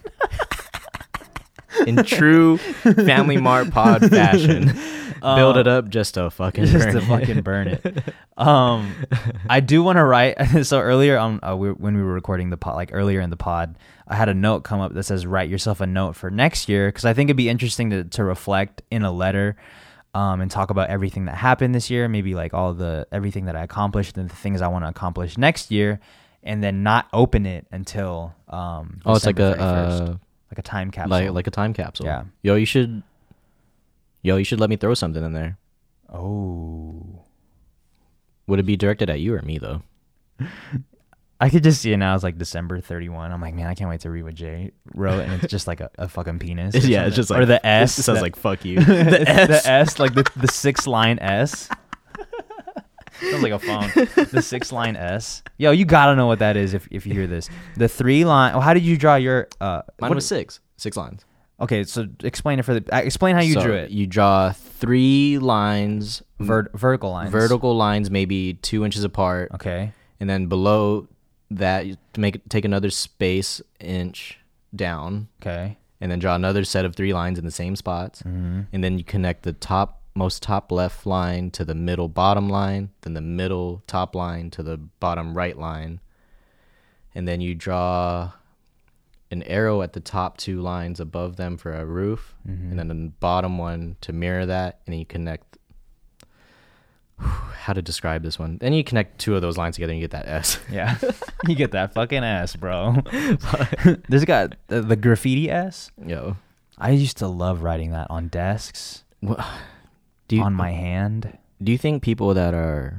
S2: In true Family Mart pod fashion, build it up just to fucking
S1: just
S2: burn
S1: to
S2: it.
S1: fucking burn it. Um, I do want to write. So earlier on, uh, we, when we were recording the pod, like earlier in the pod, I had a note come up that says, "Write yourself a note for next year," because I think it'd be interesting to to reflect in a letter, um, and talk about everything that happened this year. Maybe like all the everything that I accomplished and the things I want to accomplish next year, and then not open it until um.
S2: Oh, it's like
S1: December
S2: a
S1: thirty-first.
S2: uh,
S1: like a time capsule.
S2: like like a time capsule.
S1: Yeah.
S2: Yo, you should. Yo, you should let me throw something in there.
S1: Oh.
S2: Would it be directed at you or me though?
S1: I could just see it now. It's like December thirty-first. I'm like, man, I can't wait to read what Jay wrote, and it's just like a, a fucking penis. or
S2: Yeah, it's
S1: something.
S2: just like
S1: or the S.
S2: It sounds
S1: the-
S2: like fuck you.
S1: the S, the S, like the the six line S. Sounds like a phone. The six line S. Yo, you gotta know what that is if, if you hear this. The three line. Oh, how did you draw your? Uh,
S2: Mine
S1: what-
S2: was six. Six lines.
S1: Okay, so explain it for the. Uh, explain how you
S2: So
S1: drew it.
S2: You draw three lines,
S1: Vert, vertical lines.
S2: vertical lines, maybe two inches apart,
S1: Okay.
S2: and then below that, you to make it, take another space inch down,
S1: Okay.
S2: and then draw another set of three lines in the same spots,
S1: Mm-hmm.
S2: and then you connect the top most top left line to the middle bottom line, then the middle top line to the bottom right line, and then you draw an arrow at the top two lines above them for a roof,
S1: Mm-hmm.
S2: and then the bottom one to mirror that, and then you connect. How to describe this one? Then you connect two of those lines together, and you get that S.
S1: Yeah. You get that fucking S, bro. This got the, the graffiti S.
S2: Yo,
S1: I used to love writing that on desks,
S2: Wha- do you
S1: on my hand.
S2: do you think people that are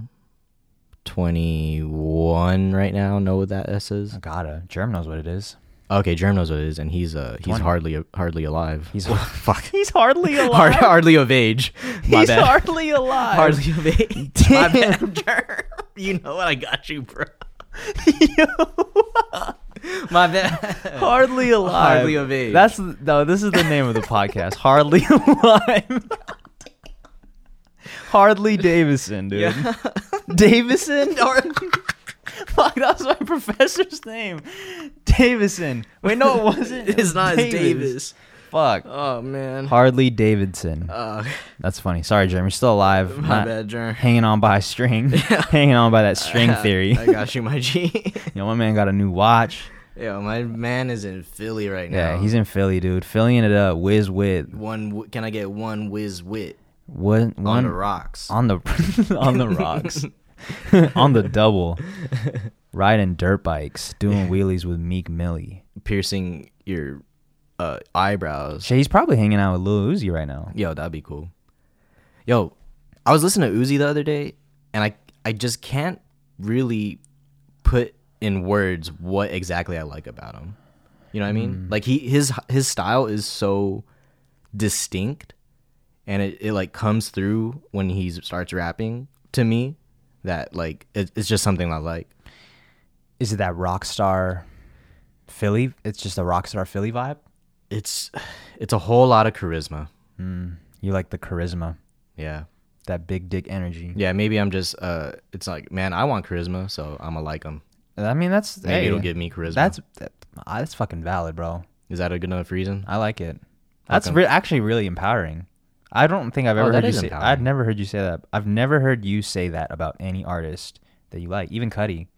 S2: twenty-one right now know what that S is?
S1: I gotta. Germ knows what it is.
S2: Okay, Germ knows what it is, and he's uh he's
S1: twenty.
S2: hardly hardly alive.
S1: He's
S2: fuck.
S1: He's hardly alive.
S2: Hard, hardly of age. My
S1: He's
S2: bad.
S1: hardly alive.
S2: Hardly of age. My bad, Germ. You know what? I got you, bro. My bad.
S1: Hardly alive.
S2: Hardly of age.
S1: That's no. This is the name of the podcast. Hardly alive. Hardly Davison, dude.
S2: Yeah.
S1: Davison. Fuck, that was my professor's name. Davison. Wait, no, it wasn't. It
S2: It's
S1: was
S2: not as Davis.
S1: Fuck.
S2: Oh man.
S1: Hardly Davidson.
S2: Uh,
S1: That's funny. Sorry, Jeremy. You're still alive.
S2: my
S1: Not
S2: bad, Germ.
S1: hanging on by a string. Hanging on by that string theory.
S2: I got you, my G.
S1: You know, my man got a new watch.
S2: Yo, my man is in Philly right now.
S1: Yeah, he's in Philly, dude. Phillying it up. Whiz wit.
S2: one. w- Can I get one whiz wit
S1: What?
S2: on
S1: One
S2: the rocks?
S1: on the on the rocks. On the double. Riding dirt bikes. Doing wheelies with Meek Millie.
S2: Piercing your uh, eyebrows.
S1: Shit, he's probably hanging out with Lil Uzi right now.
S2: Yo, that'd be cool. Yo, I was listening to Uzi the other day, and I I just can't really put in words what exactly I like about him. You know what I mean?
S1: Mm.
S2: Like he his his style is so distinct, and it, it like comes through when he starts rapping to me that like it, it's just something I like.
S1: Is it that rock star Philly? It's just a rock star Philly vibe?
S2: It's it's a whole lot of charisma.
S1: Mm, you like the charisma.
S2: Yeah.
S1: That big dick energy.
S2: Yeah, maybe I'm just uh it's like, man, I want charisma, so I'm gonna like him.
S1: I mean, that's...
S2: Maybe
S1: hey,
S2: it'll give me charisma.
S1: That's, that, ah, that's fucking valid, bro.
S2: Is that a good enough reason?
S1: I like it. That's
S2: Okay.
S1: re- actually really empowering. I don't think I've
S2: Oh,
S1: ever
S2: that
S1: heard you
S2: is
S1: say.
S2: empowering.
S1: I've never heard you say that. I've never heard you say that about any artist that you like, even Cudi.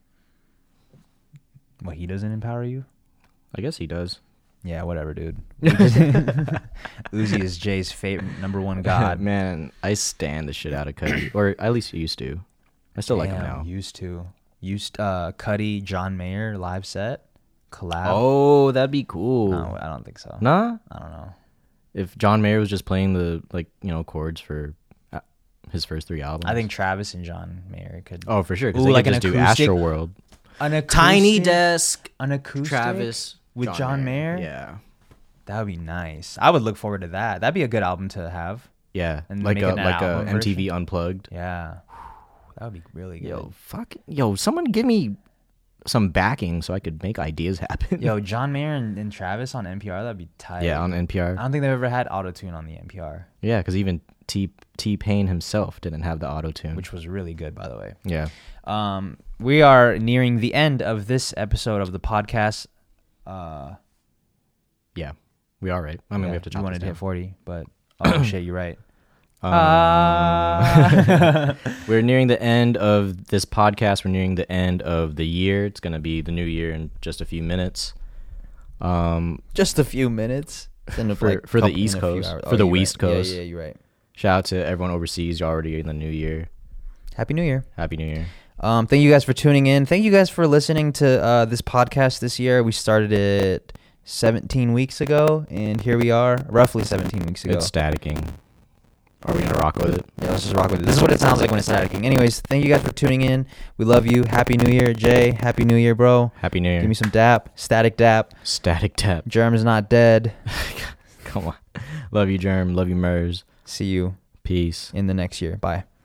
S1: What, he doesn't empower you?
S2: I guess he does.
S1: Yeah, whatever, dude. Uzi is Jay's favorite number one god.
S2: Man, I stand the shit out of Cudi, or at least used to. I still like him
S1: Damn,
S2: now.
S1: Used to. Used uh, Cudi, John Mayer live set collab.
S2: Oh, that'd be cool.
S1: No, I don't think so.
S2: Nah,
S1: I don't know.
S2: if John Mayer was just playing the like you know chords for uh, his first three albums.
S1: I think Travis and John Mayer could.
S2: Oh, for sure.
S1: Ooh,
S2: Because they
S1: like
S2: could
S1: an
S2: just do
S1: acoustic-
S2: Astroworld.
S1: An acoustic,
S2: Tiny Desk.
S1: an acoustic
S2: Travis
S1: with John Mayer.
S2: Yeah,
S1: That would be nice. I would look forward to that. That'd be a good album to have.
S2: yeah.
S1: And
S2: like
S1: make
S2: a
S1: it an
S2: like a
S1: album
S2: M T V Unplugged.
S1: Yeah, that would be really good.
S2: Yo, fuck. Yo, someone give me some backing so I could make ideas happen.
S1: Yo, John Mayer and, and Travis on N P R. That'd be tight.
S2: yeah, on N P R.
S1: I don't think they've ever had auto tune on the N P R,
S2: Yeah, because even T T Pain himself didn't have the auto tune.
S1: which was really good, by the way.
S2: Yeah.
S1: Um, we are nearing the end of this episode of the podcast. Uh,
S2: Yeah, we are right. I mean,
S1: yeah,
S2: we have to
S1: you
S2: chop
S1: wanted
S2: this
S1: to
S2: down.
S1: hit forty, but oh shit, you're right.
S2: Um,
S1: Ah.
S2: we're nearing the end of this podcast. We're nearing the end of the year. It's going to be the new year in just a few minutes. Um,
S1: Just a few minutes. Then
S2: For-
S1: like
S2: for the
S1: couple-
S2: East
S1: in a few
S2: Coast.
S1: hours.
S2: For the
S1: you're
S2: West
S1: right.
S2: Coast.
S1: Yeah, yeah, you're right.
S2: shout out to everyone overseas. You're already in the new year.
S1: Happy New Year.
S2: Happy New Year.
S1: Um, thank you guys for tuning in. Thank you guys for listening to uh, this podcast this year. We started it seventeen weeks ago, and here we are, roughly seventeen weeks ago.
S2: It's staticking. Are we going to rock with it?
S1: Yeah, let's just rock with it. This is what it sounds like when it's staticking. Anyways, thank you guys for tuning in. We love you. Happy New Year, Jay. Happy New Year, bro.
S2: Happy New Year.
S1: Give me some dap. Static dap.
S2: Static tap.
S1: Germ is not dead.
S2: Come on. Love you, Germ. Love you, Mers.
S1: See you
S2: Peace.
S1: in the next year. Bye.